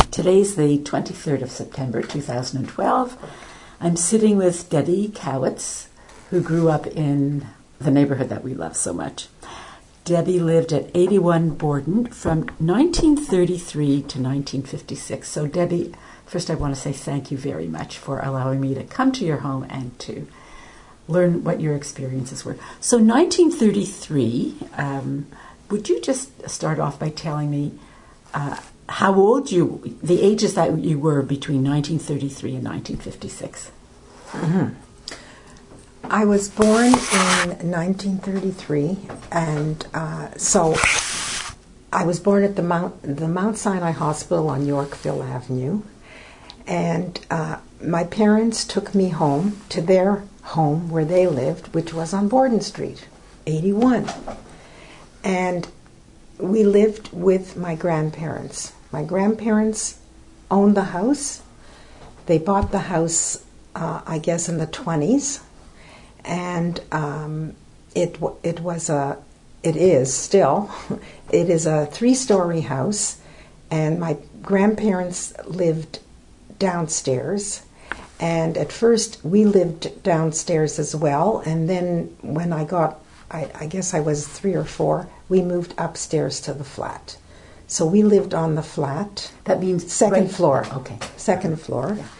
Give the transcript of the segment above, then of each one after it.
Today's the 23rd of September 2012. I'm sitting with Debbie Kowitz, who grew up in the neighborhood that we love so much. Debbie lived at 81 Borden from 1933 to 1956. So Debbie, first I want to say thank you very much for allowing me to come to your home and to learn what your experiences were. So 1933, would you just start off by telling me how old the ages that you were between 1933 and 1956? Mm-hmm. I was born in 1933, and so I was born at the Mount Sinai Hospital on Yorkville Avenue, and my parents took me home to their home where they lived, which was on Borden Street, 81. And we lived with my grandparents. My grandparents owned the house. They bought the house, I guess, in the 20s. And it is still a 3-story house, and my grandparents lived downstairs, and at first we lived downstairs as well, and then when I guess I was 3 or 4, we moved upstairs to the flat. So we lived on the flat. That means second floor. Okay. Second floor. Yeah.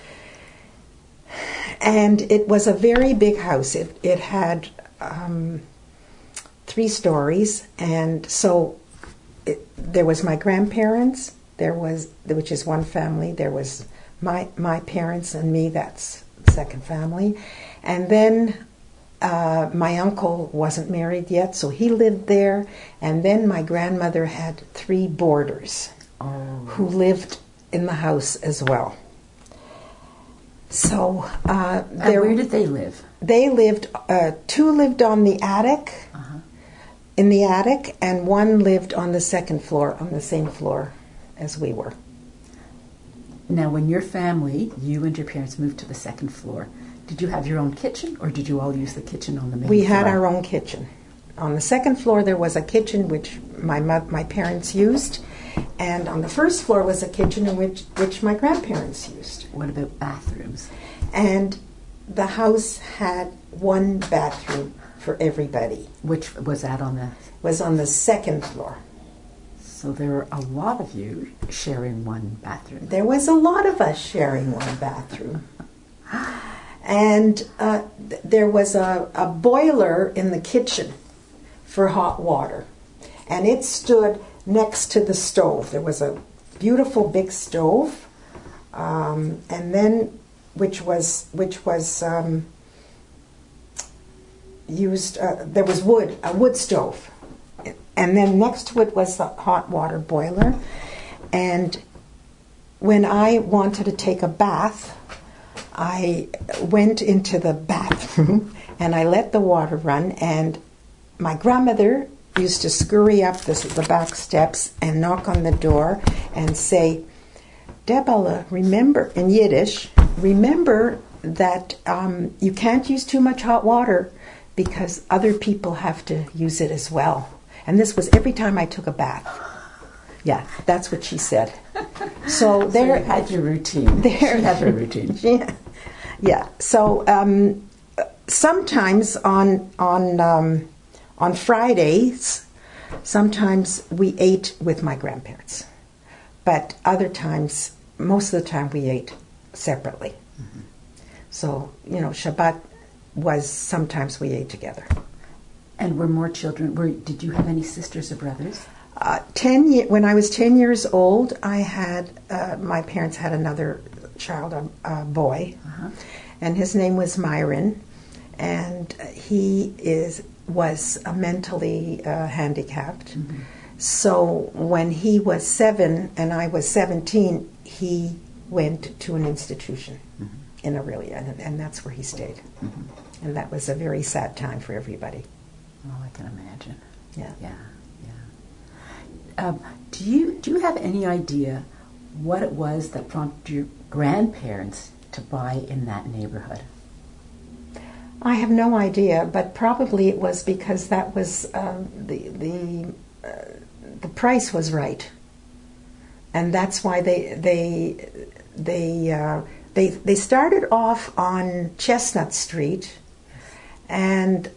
And it was a very big house. It had 3 stories, and so there was my grandparents. Which is one family. There was my parents and me. That's second family, and then my uncle wasn't married yet, so he lived there. And then my grandmother had 3 boarders who lived in the house as well. So where did they live? They lived. 2 lived on the attic, in the attic, and 1 lived on the second floor, on the same floor as we were. Now, when your family, you and your parents, moved to the second floor, did you have your own kitchen, or did you all use the kitchen on the main floor? We had our own kitchen. On the second floor, there was a kitchen which my parents used. And on the first floor was a kitchen in which my grandparents used. What about bathrooms? And the house had 1 bathroom for everybody. Which was that on the? Was on the second floor. So there were a lot of you sharing 1 bathroom. There was a lot of us sharing 1 bathroom. And there was a boiler in the kitchen for hot water. And it stood next to the stove. There was a beautiful big stove, and then which was used. There was a wood stove, and then next to it was the hot water boiler. And when I wanted to take a bath, I went into the bathroom and I let the water run. And my grandmother used to scurry up the back steps and knock on the door and say, "Debala, remember," in Yiddish, "remember that you can't use too much hot water because other people have to use it as well." And this was every time I took a bath. Yeah, that's what she said. So there, you had your routine. She had her routine. Yeah. So sometimes on Fridays, sometimes we ate with my grandparents, but other times, most of the time, we ate separately. Mm-hmm. So, Shabbat was sometimes we ate together. And were more children? Did you have any sisters or brothers? When I was 10 years old, I had my parents had another child, a boy, and his name was Myron, and he was mentally handicapped. Mm-hmm. So when he was 7 and I was 17, he went to an institution in Aurelia, and that's where he stayed. Mm-hmm. And that was a very sad time for everybody. Oh, I can imagine. Yeah. Do you have any idea what it was that prompted your grandparents to buy in that neighborhood? I have no idea, but probably it was because that was the price was right. and that's why they started off on Chestnut Street and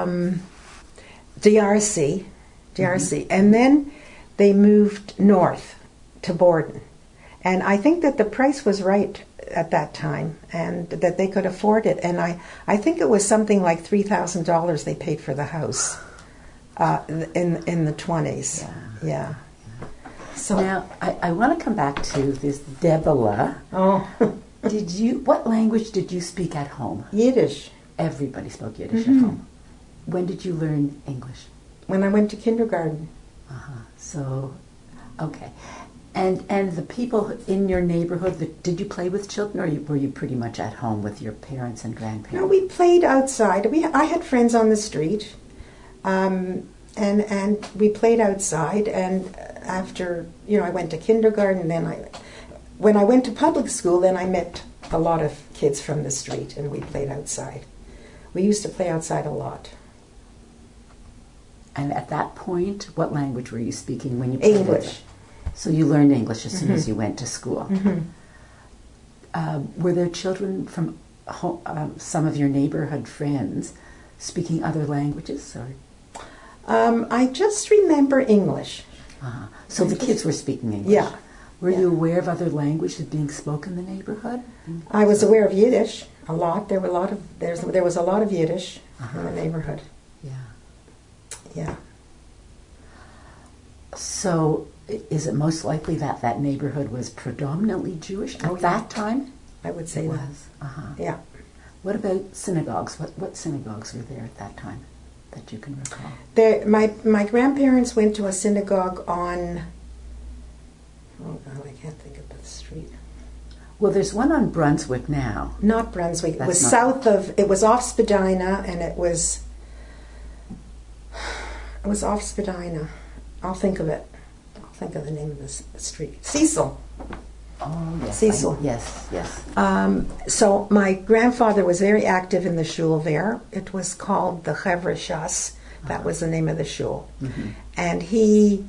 DRC, and then they moved north to Borden. And I think that the price was right at that time, and that they could afford it. And I think it was something like $3,000 they paid for the house in the 20s. Yeah. So now I want to come back to this Debela. Oh, What language did you speak at home? Yiddish. Everybody spoke Yiddish at home. When did you learn English? When I went to kindergarten. So, okay. And the people in your neighborhood, did you play with children, or were you pretty much at home with your parents and grandparents? No, we played outside. I had friends on the street, and we played outside. And after, I went to kindergarten. Then when I went to public school, then I met a lot of kids from the street, and we played outside. We used to play outside a lot. And at that point, what language were you speaking when you played? English. So you learned English as soon as you went to school. Were there children from some of your neighborhood friends speaking other languages? Or? I just remember English. So the kids were speaking English? Yeah. Were you aware of other languages being spoken in the neighborhood? I was aware of Yiddish a lot. There was a lot of Yiddish in the neighborhood. Yeah. So is it most likely that that neighborhood was predominantly Jewish at that time? I would say it that. was. Yeah. What about synagogues? What synagogues were there at that time that you can recall? My grandparents went to a synagogue on, oh God, I can't think of the street. Well, there's one on Brunswick now. Not Brunswick. It was off Spadina, and it was off Spadina. I'll think of it. I'll think of the name of the street. Cecil. Oh, yes. Cecil. Yes. So my grandfather was very active in the shul there. It was called the Chevra Shas. That was the name of the shul. And he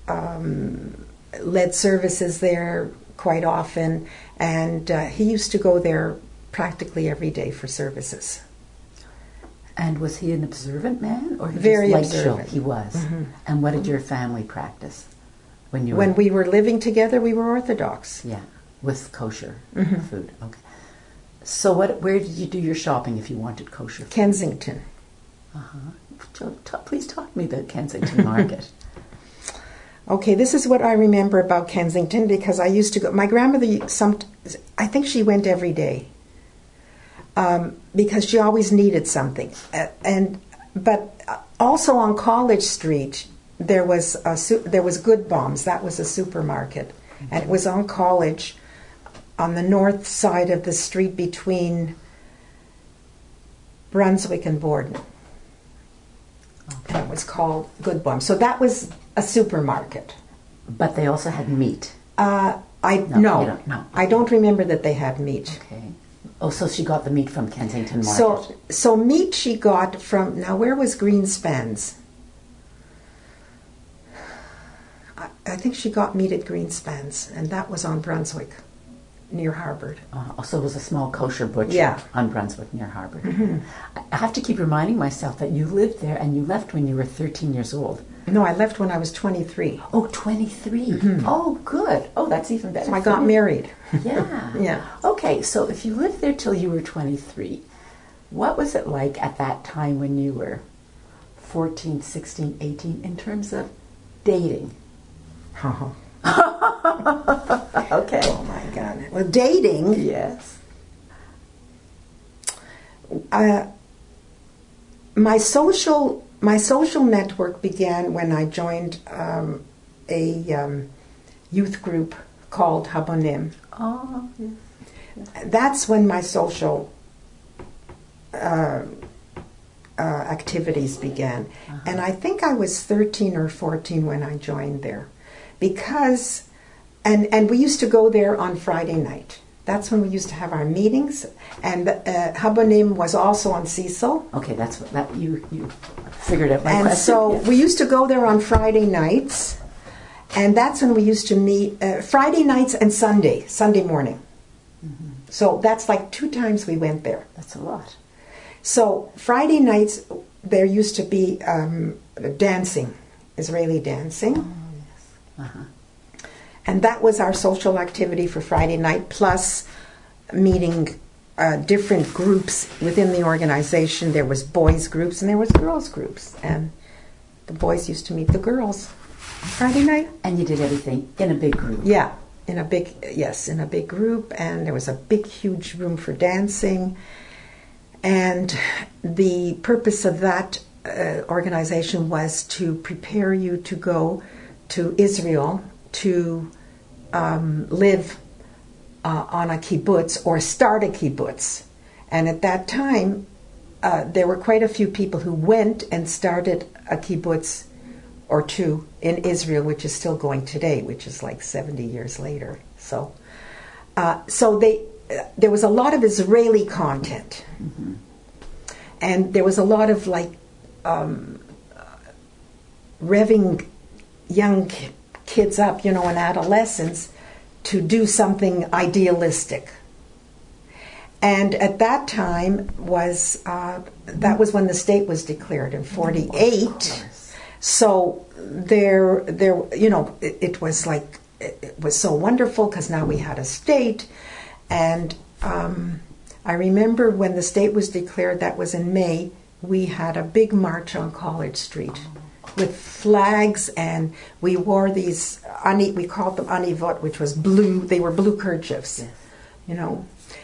led services there quite often, and he used to go there practically every day for services. And was he an observant man, or he very just observant? He was. And what did your family practice when you when we were living together? We were Orthodox. Yeah, with kosher food. Okay. So where did you do your shopping if you wanted kosher food? Kensington. Please talk to me about Kensington Market. Okay, this is what I remember about Kensington, because I used to go. My grandmother, I think she went every day. Because she always needed something, but also on College Street there was Good Bombs. That was a supermarket, and it was on College, on the north side of the street between Brunswick and Borden. And it was called Good Bombs. So that was a supermarket. But they also had meat. No. I don't remember that they had meat. Okay. Oh, so she got the meat from Kensington Market. So meat she got from, now where was Greenspans? I think she got meat at Greenspans, and that was on Brunswick, near Harvard. So it was a small kosher butcher on Brunswick near Harvard. I have to keep reminding myself that you lived there and you left when you were 13 years old. No, I left when I was 23. Oh, 23. Oh, good. Oh, that's even better. So I got married. Yeah. Yeah. Okay, so if you lived there till you were 23, what was it like at that time when you were 14, 16, 18 in terms of dating? Uh-huh. Okay. Oh my God. Well, dating. Yes. My social network began when I joined a youth group called Habonim. Oh, yes. That's when my social activities began. And I think I was 13 or 14 when I joined there. Because, and we used to go there on Friday night. That's when we used to have our meetings. And Habonim was also on Cecil. Okay, that's you figured out my question. And so we used to go there on Friday nights. And that's when we used to meet Friday nights and Sunday morning. Mm-hmm. So that's like 2 times we went there. That's a lot. So Friday nights, there used to be dancing, Israeli dancing. Oh, yes. Uh-huh. And that was our social activity for Friday night, plus meeting different groups within the organization. There was boys groups and there was girls groups. And the boys used to meet the girls on Friday night. And you did everything in a big group. Yeah, in a big group. And there was a big, huge room for dancing. And the purpose of that organization was to prepare you to go to Israel to live on a kibbutz or start a kibbutz. And at that time, there were quite a few people who went and started a kibbutz or two in Israel, which is still going today, which is like 70 years later. So there was a lot of Israeli content. Mm-hmm. And there was a lot of like revving young kids up, and adolescents to do something idealistic. And at that time that was when the state was declared in 1948. So it was like, it was so wonderful because now we had a state. And I remember when the state was declared, that was in May, we had a big march on College Street with flags, and we wore these, we called them anivot, which was blue, they were blue kerchiefs, yes.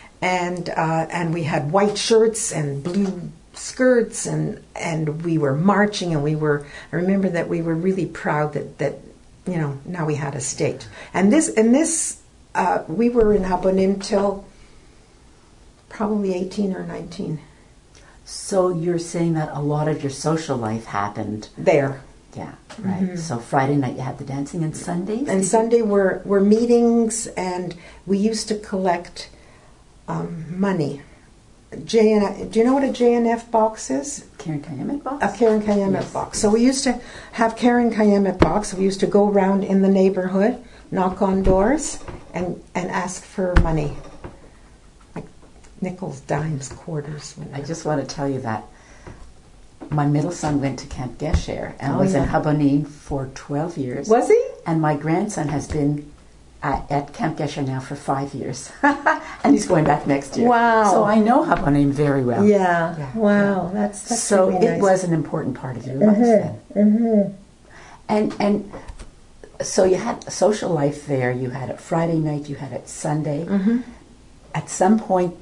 And we had white shirts and blue skirts, and we were marching, and I remember that we were really proud that now we had a state. And this we were in Habonim till probably 18 or 19. So you're saying that a lot of your social life happened there. Yeah, right. Mm-hmm. So Friday night you had the dancing, and Sundays? And Sunday were meetings, and we used to collect money. Do you know what a JNF box is? Karen Kayemet box? A Karen Kayemet Yes. box. So we used to have Karen Kayemet box. We used to go around in the neighborhood, knock on doors, and ask for money. Like nickels, dimes, quarters. Whatever. I just want to tell you that my middle son went to Camp Gesher and was yeah. in Habonim for 12 years. Was he? And my grandson has been at Camp Gesher now for 5 years. And he's going back next year. Wow. So I know Habonim very well. Yeah. Wow. That's so really it nice. was an important part of your life then. Mm-hmm. And so you had a social life there. You had it Friday night. You had it Sunday. Mm-hmm. At some point,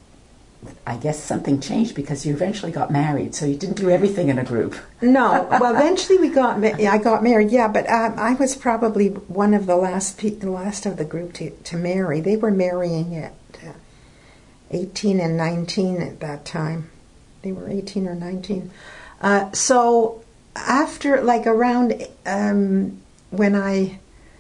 I guess something changed because you eventually got married. So you didn't do everything in a group. No. Well, eventually I got married. Yeah, but I was probably one of the last of the group to marry. They were marrying at 18 and 19 at that time. They were 18 or 19. So after, like around when I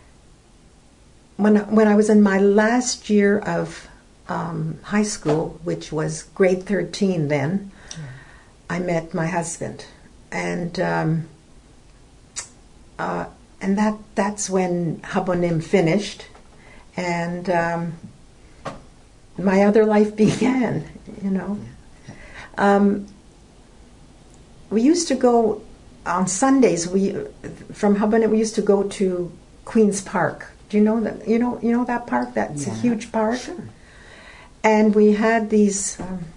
was in my last year of high school, which was grade 13 then, I met my husband, and that's when Habonim finished, and my other life began. We used to go on Sundays. From Habonim we used to go to Queen's Park. Do you know that? You know that park? That's a huge park. Sure. And we had these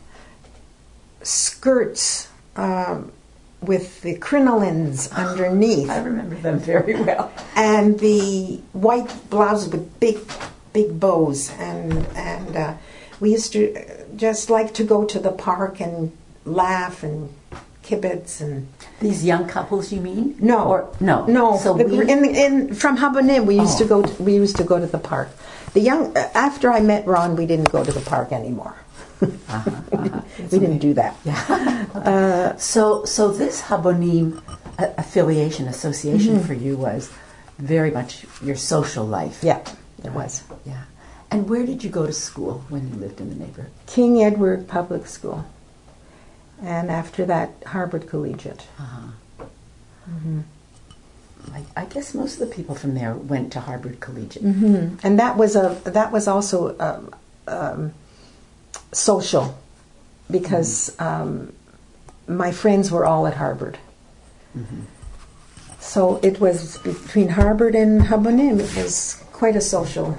skirts with the crinolines underneath. I remember them very well. And the white blouses with big bows. And we used to just like to go to the park and laugh and kibitz and... These young couples, you mean? No. No. So from Habonim, we used to go to the park. After I met Ron, we didn't go to the park anymore. We didn't do that. Yeah. So this Habonim association for you was very much your social life. Yeah, it was. Yeah. And where did you go to school when you lived in the neighborhood? King Edward Public School. And after that, Harvard Collegiate. Uh-huh. Mm-hmm. I guess most of the people from there went to Harvard Collegiate. Mm-hmm. And that was also social, because my friends were all at Harvard. Mm-hmm. So it was between Harvard and Habonim. It was quite a social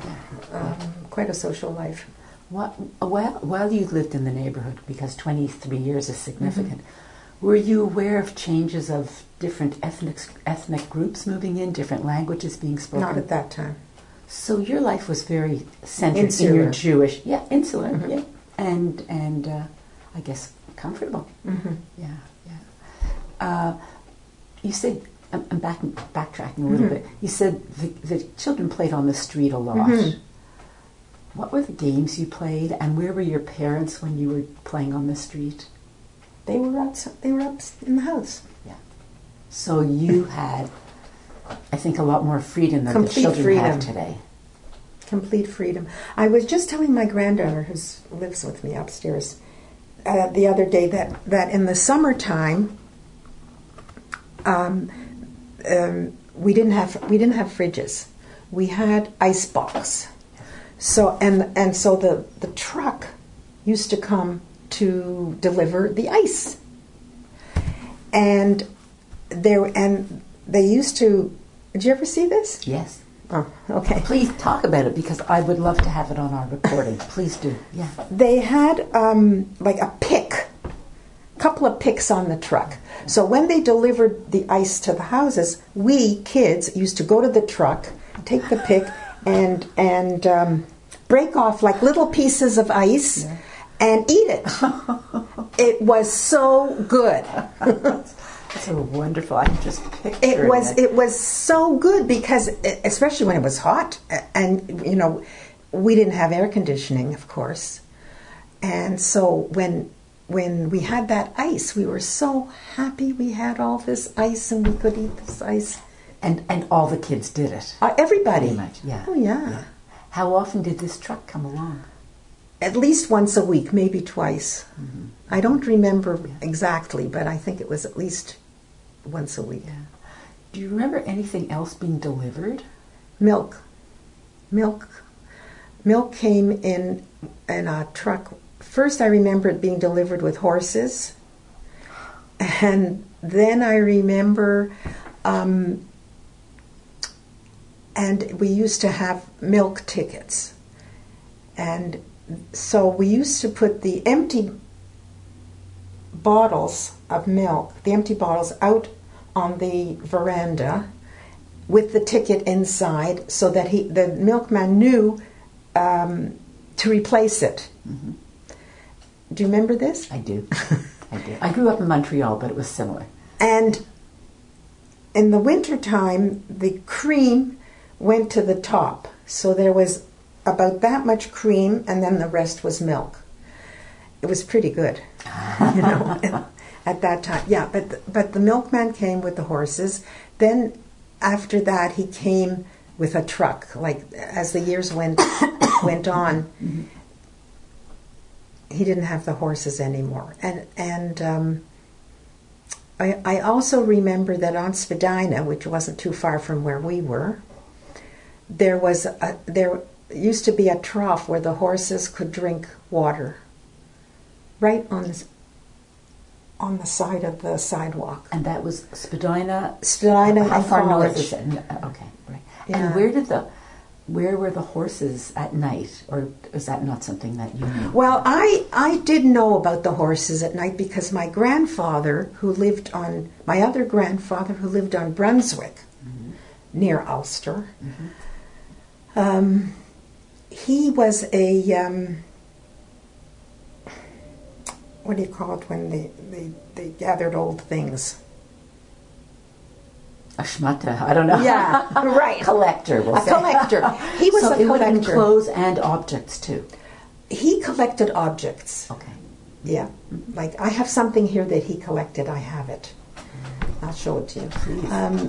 life. While you lived in the neighborhood, because 23 years is significant, were you aware of changes of different ethnic groups moving in, different languages being spoken? Not at that time. So your life was very centered Insular. in your Jewish, insular, and I guess comfortable. Mm-hmm. You said, I'm backtracking a little bit. You said the children played on the street a lot. Mm-hmm. What were the games you played, and where were your parents when you were playing on the street? They were up in the house. Yeah. So you had, I think, a lot more freedom than Complete the children freedom. have today. Complete freedom. I was just telling my granddaughter, who lives with me upstairs, the other day that in the summertime, we didn't have fridges. We had ice box. So so the truck used to come to deliver the ice, and they used to. Did you ever see this? Yes. Oh, okay. Please talk about it, because I would love to have it on our recording. Please do. Yeah. They had like a pick, couple of picks on the truck. So when they delivered the ice to the houses, we kids used to go to the truck, take the pick, and break off like little pieces of ice and eat it. It was so good. So wonderful. I'm just picturing It was so good, because especially when it was hot, and we didn't have air conditioning, of course, and so when we had that ice, we were so happy we had all this ice and we could eat this ice. And all the kids did it. Everybody. Pretty much, yeah. Oh, yeah. How often did this truck come along? At least once a week, maybe twice. Mm-hmm. I don't remember exactly, but I think it was at least once a week. Yeah. Do you remember anything else being delivered? Milk came in a truck. First, I remember it being delivered with horses, and then I remember, and we used to have milk tickets, and so we used to put the empty bottles of milk, out on the veranda with the ticket inside, so that the milkman knew to replace it. Mm-hmm. Do you remember this? I do. I grew up in Montreal, but it was similar. And in the wintertime, the cream went to the top. So there was about that much cream, and then the rest was milk. It was pretty good, at that time. Yeah, but the milkman came with the horses. Then after that, he came with a truck. Like as the years went on, mm-hmm. He didn't have the horses anymore. And I also remember that on Spadina, which wasn't too far from where we were, there used to be a trough where the horses could drink water, right on the side of the sidewalk. And that was Spadina. How far north is it? Okay, right. Yeah. And where were the horses at night, or is that not something that you knew? Well, I did know about the horses at night, because my other grandfather who lived on Brunswick, mm-hmm. near Ulster, mm-hmm. He was a what do you call it when they gathered old things? A shmata, I don't know. Yeah, right. Collector, we'll say. Collector. He was a collector. So it would have been clothes and objects too. He collected objects. Okay. Yeah. Mm-hmm. Like I have something here that he collected. I have it. I'll show it to you. Please.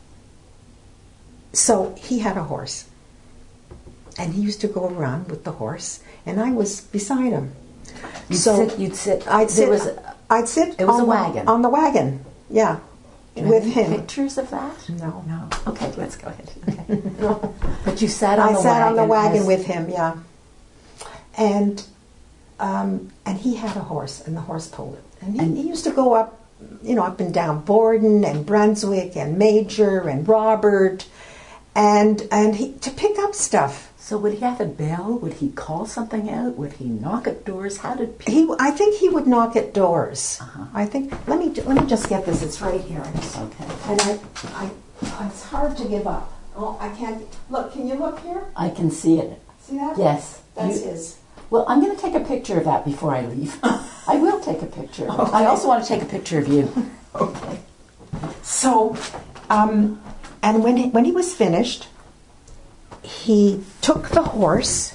So he had a horse, and he used to go around with the horse, and I was beside him. You'd sit. I'd sit. It was a wagon. On the wagon. Yeah. with any him. pictures of that? No. No. Okay, let's go ahead. Okay. No. But you sat on I the wagon. sat on the wagon as- with him, yeah. And he had a horse, and the horse pulled it. And he used to go up, up and down Borden and Brunswick and Major and Robert, and he to pick up stuff. So would he have a bell? Would he call something out? Would he knock at doors? How did people... I think he would knock at doors. Uh-huh. I think. Let me just get this. It's right here. Okay. And I it's hard to give up. Oh, I can't look. Can you look here? I can see it. See that? Yes. That's his. Well, I'm going to take a picture of that before I leave. I will take a picture. Okay. I also want to take a picture of you. Okay. So, and when he was finished, he took the horse.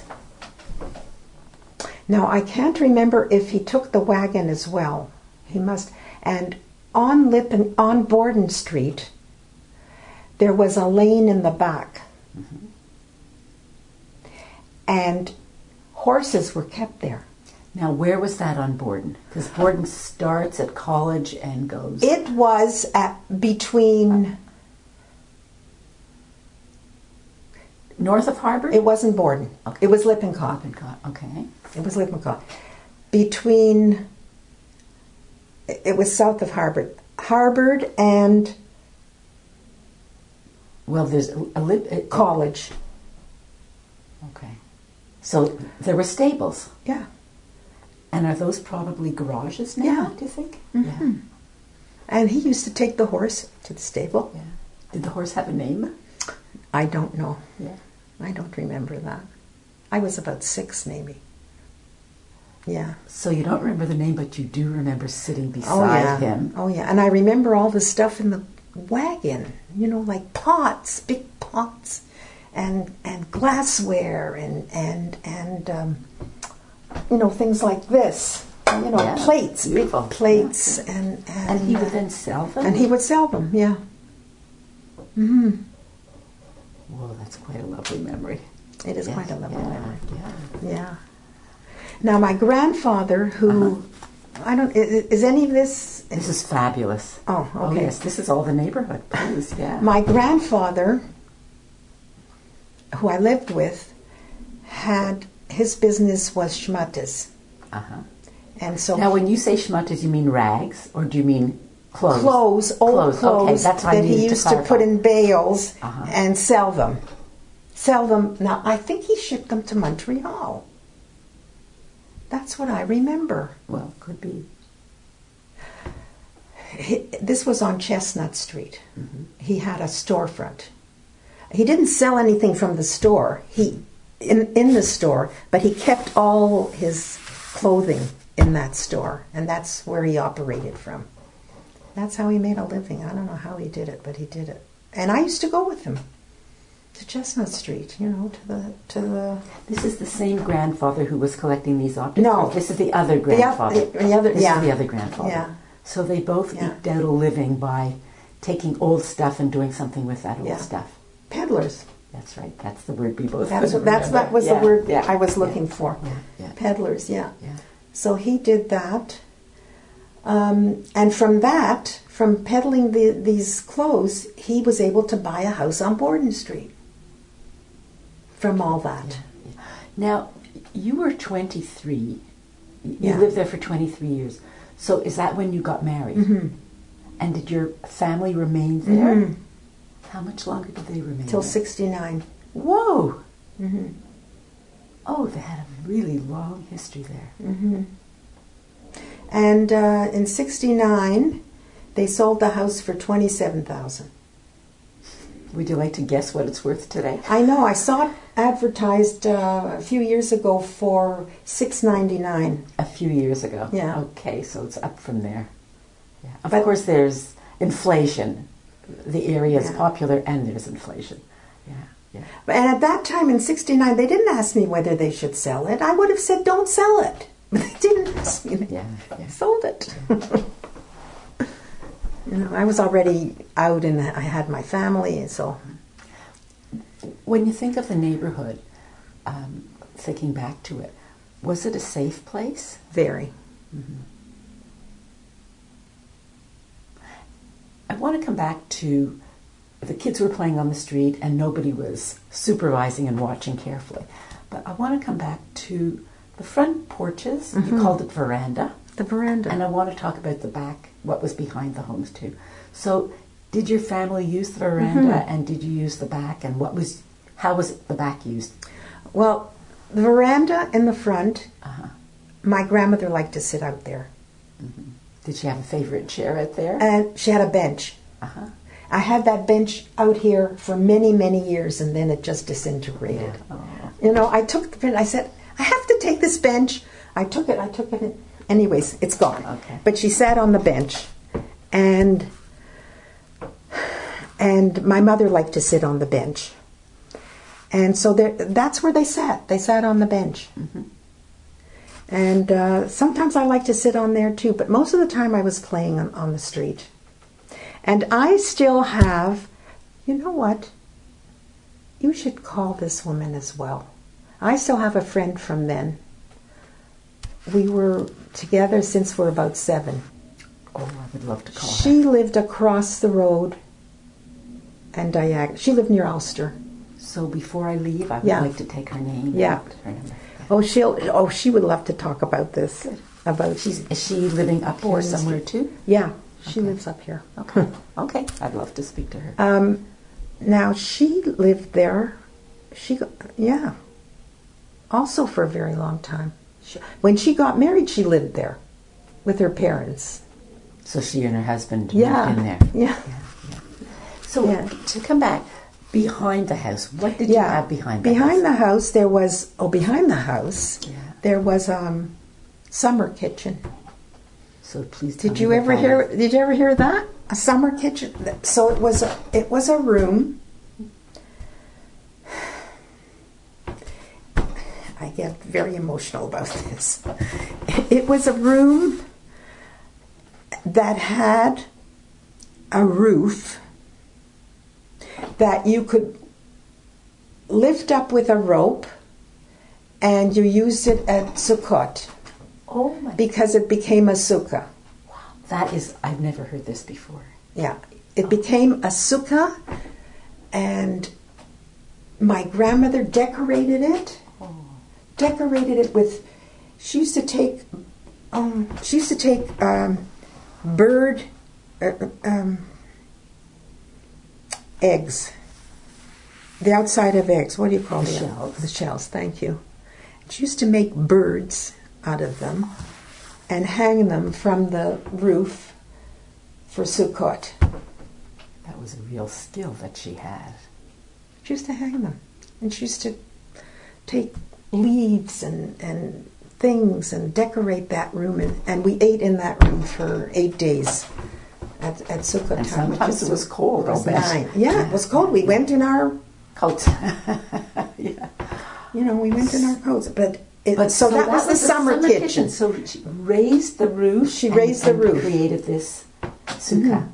Now, I can't remember if he took the wagon as well. He must. And on Borden Street, there was a lane in the back. Mm-hmm. And horses were kept there. Now, where was that on Borden? Because Borden starts at College and goes... It was between... North of Harvard? It wasn't Borden. Okay. It was Lippincott. Lippincott, okay. It was Lippincott. Between... It was south of Harvard. Harvard and Well, there's College. Okay. So there were stables. Yeah. And are those probably garages now, Yeah. do you think? Mm-hmm. And he used to take the horse to the stable. Yeah. Did the horse have a name? I don't know. Yeah. I don't remember that. I was about 6, maybe. Yeah. So you don't remember the name, but you do remember sitting beside him. Oh, yeah. And I remember all the stuff in the wagon, like pots, big pots, and glassware, and things like this. Yeah, Plates, beautiful. big plates, Yeah. and he would then sell them? And he would sell them, yeah. Mm-hmm. Whoa, that's quite a lovely memory. It is Yes, quite a lovely yeah, memory. Yeah. Yeah. Now, my grandfather, who, I don't, is any of this? This is fabulous. Oh, okay. Oh, yes, this is all the neighborhood, please, yeah. My grandfather, who I lived with, his business was schmuttes. Uh-huh. And so Now, when you say schmuttes, you mean rags, or do you mean clothes? old clothes Okay, that's what I that he needed to used to clarify. put in bales Uh-huh. and sell them. Now, I think he shipped them to Montreal. That's what I remember. Well, could be. This was on Chestnut Street. Mm-hmm. He had a storefront. He didn't sell anything from the store. In the store, but he kept all his clothing in that store, and that's where he operated from. That's how he made a living. I don't know how he did it, but he did it. And I used to go with him to Chestnut Street, to the. This is the same grandfather who was collecting these objects? No. Or this is the other grandfather. The other, This yeah. is the other grandfather. Yeah. So they both Yeah. eked out a living by taking old stuff and doing something with that old Yeah. stuff. Peddlers. That's right. That's the word we both That remember. was Yeah, the word yeah, I was yeah, looking for. Yeah, yeah, Peddlers, yeah. yeah. So he did that. And from peddling these clothes, he was able to buy a house on Borden Street. From all that. Yeah. Now, you were 23. You Yeah. lived there for 23 years. So is that when you got married? Mm-hmm. And did your family remain there? Mhm. How much longer did they remain Till there? 69. Whoa! Mm-hmm. Oh, they had a really long history there. Mm-hmm. And in 69, they sold the house for $27,000. Would you like to guess what it's worth today? I know. I saw it advertised a few years ago for $699. A few years ago. Yeah. Okay, so it's up from there. Yeah. Of But- course, there's inflation. The area is Yeah. popular, and there's inflation. Yeah, yeah. And at that time in 69, they didn't ask me whether they should sell it. I would have said, don't sell it. But they didn't ask me. They Yeah, yeah. sold it. I was already out and I had my family, and so. When you think of the neighborhood, thinking back to it, was it a safe place? Very. I want to come back to the kids were playing on the street and nobody was supervising and watching carefully. But I want to come back to the front porches. You called it veranda. The veranda. And I want to talk about the back, what was behind the homes too. So did your family use the veranda and did you use the back, and how was the back used? Well, the veranda in the front, my grandmother liked to sit out there. Did she have a favorite chair out there? And she had a bench. I had that bench out here for many, many years, and then it just disintegrated. You know, I took the bench. I said, I have to take this bench. I took it. And anyways, it's gone. Okay. But she sat on the bench, and my mother liked to sit on the bench. And so that's where they sat. They sat on the bench. And sometimes I like to sit on there too, but most of the time I was playing on the street. And I still have, you know what? You should call this woman as well. I still have a friend from then. We were together since we're about 7. Oh, I would love to call her. She lived across the road and she lived near Ulster. So before I leave, I would like to take her name. Yeah. Her number. She would love to talk about this. Good. Is she living up here somewhere too? Yeah, she lives up here. Okay. Okay. I'd love to speak to her. Now she lived there. Also for a very long time. When she got married, she lived there with her parents. So she and her husband moved in there. Yeah. So to come back, behind the house, what did you have behind the house? Behind the house there was summer kitchen. So please tell Did you ever hear that? A summer kitchen. So it was a room. I get very emotional about this. It was a room that had a roof that you could lift up with a rope, and you used it at Sukkot. Oh my! Because it became a sukkah. Wow, I've never heard this before. Yeah, it became a sukkah, and my grandmother decorated it. Decorated it with. She used to take bird eggs. The outside of eggs. What do you call them? Shells. The shells. Thank you. She used to make birds out of them and hang them from the roof for Sukkot. That was a real skill that she had. She used to hang them. And she used to take leaves and things and decorate that room. And we ate in that room for 8 days at Sukkot And time. sometimes it was cold. It was 9. Yeah, it was cold. We went in our coats. Yeah. You know, we went in our coats. But that was the summer kitchen. So she raised the roof. She raised the roof. Created this sukkah.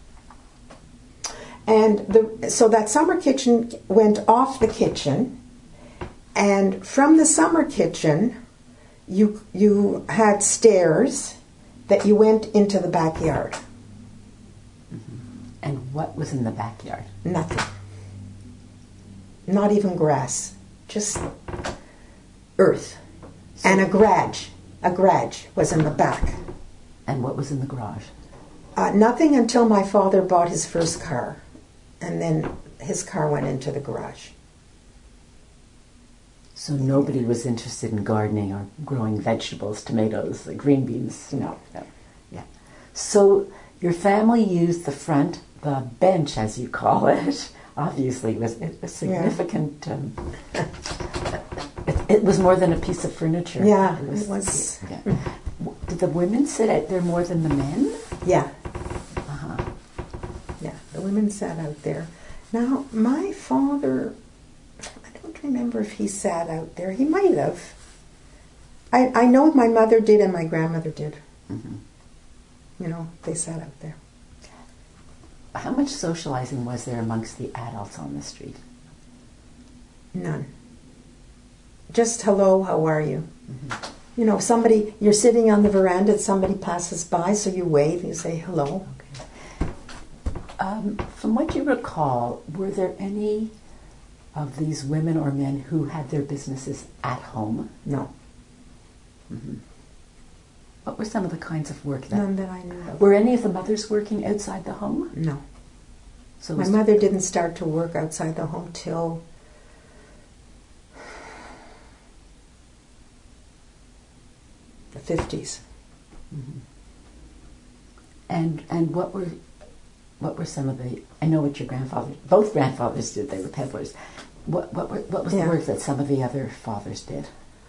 And so that summer kitchen went off the kitchen, and from the summer kitchen, you had stairs that you went into the backyard. And what was in the backyard? Nothing. Not even grass. Just earth. And a garage. A garage was in the back. And what was in the garage? Nothing until my father bought his first car. And then his car went into the garage. So nobody was interested in gardening or growing vegetables, tomatoes, green beans? No. Yeah. So your family used the bench, as you call it, obviously was a significant... It was more than a piece of furniture. Yeah, it was. Yeah. Did the women sit out there more than the men? Yeah. Yeah, the women sat out there. Now, my father, I don't remember if he sat out there. He might have. I know my mother did and my grandmother did. You know, they sat out there. How much socializing was there amongst the adults on the street? None. Just hello, how are you? You know, you're sitting on the veranda, somebody passes by, so you wave, you say hello. Okay. From what you recall, were there any of these women or men who had their businesses at home? No. Mm-hmm. What were some of the kinds of work that... None that I knew of. Were any of the mothers working outside the home? No. So my mother didn't start to work outside the home till the 50s. Mm-hmm. And what were some of the... I know what your grandfather... Both grandfathers did. They were peddlers. What was the work that some of the other fathers did?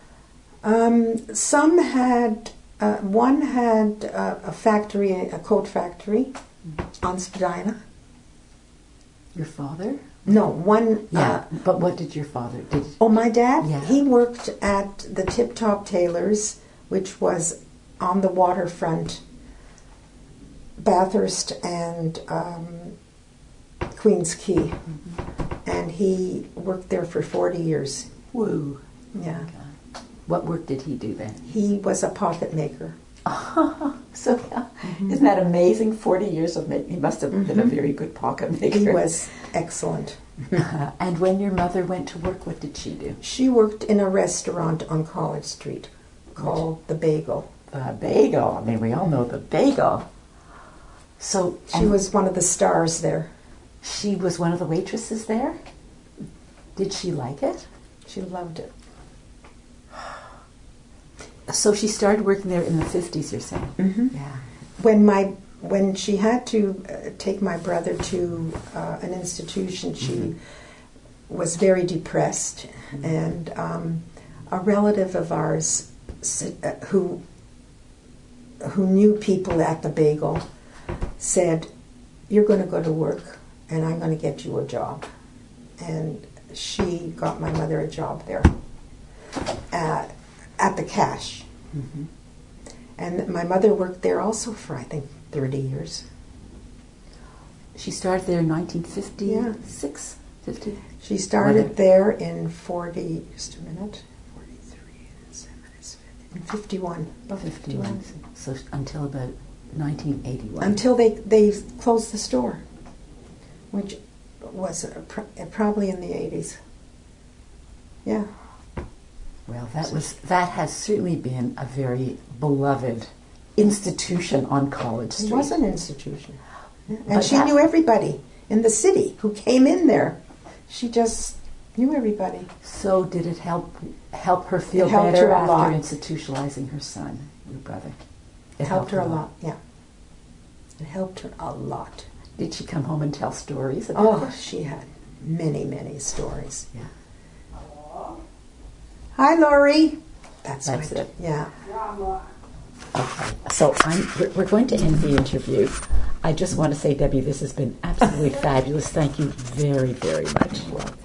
Some had... one had a factory, a coat factory on Spadina. Your father? No, one... Yeah, but what did your father... my dad? Yeah. He worked at the Tip Top Tailors, which was on the waterfront, Bathurst and Queen's Quay. Mm-hmm. And he worked there for 40 years. Woo. Yeah. Okay. What work did he do then? He was a pocket maker. So, isn't that amazing? 40 years of making. He must have been a very good pocket maker. He was excellent. And when your mother went to work, what did she do? She worked in a restaurant on College Street called The Bagel. The Bagel. I mean, we all know The Bagel. So she was one of the stars there. She was one of the waitresses there? Did she like it? She loved it. So she started working there in the 50s, you're saying? Mm-hmm. Yeah. When she had to take my brother to an institution, she was very depressed, and a relative of ours who knew people at the Bagel said, "You're going to go to work, and I'm going to get you a job." And she got my mother a job there at the Cash. Mm-hmm. And my mother worked there also for, I think, 30 years. She started there in 1956? 50? She started there in 40, just a minute, 43, 7 is 50, in 51. 51. So until about 1981. Until they closed the store, which was probably in the 80s. Yeah. Well, that has certainly been a very beloved institution on College Street. It was an institution. Yeah. And she knew everybody in the city who came in there. She just knew everybody. So did it help her feel better after institutionalizing her son, your brother? It helped her a lot, yeah. It helped her a lot. Did she come home and tell stories about it? She had many, many stories. Yeah. Hi, Laurie. That's right. It. Yeah. Okay. So we're going to end the interview. I just want to say, Debbie, this has been absolutely fabulous. Thank you very, very much.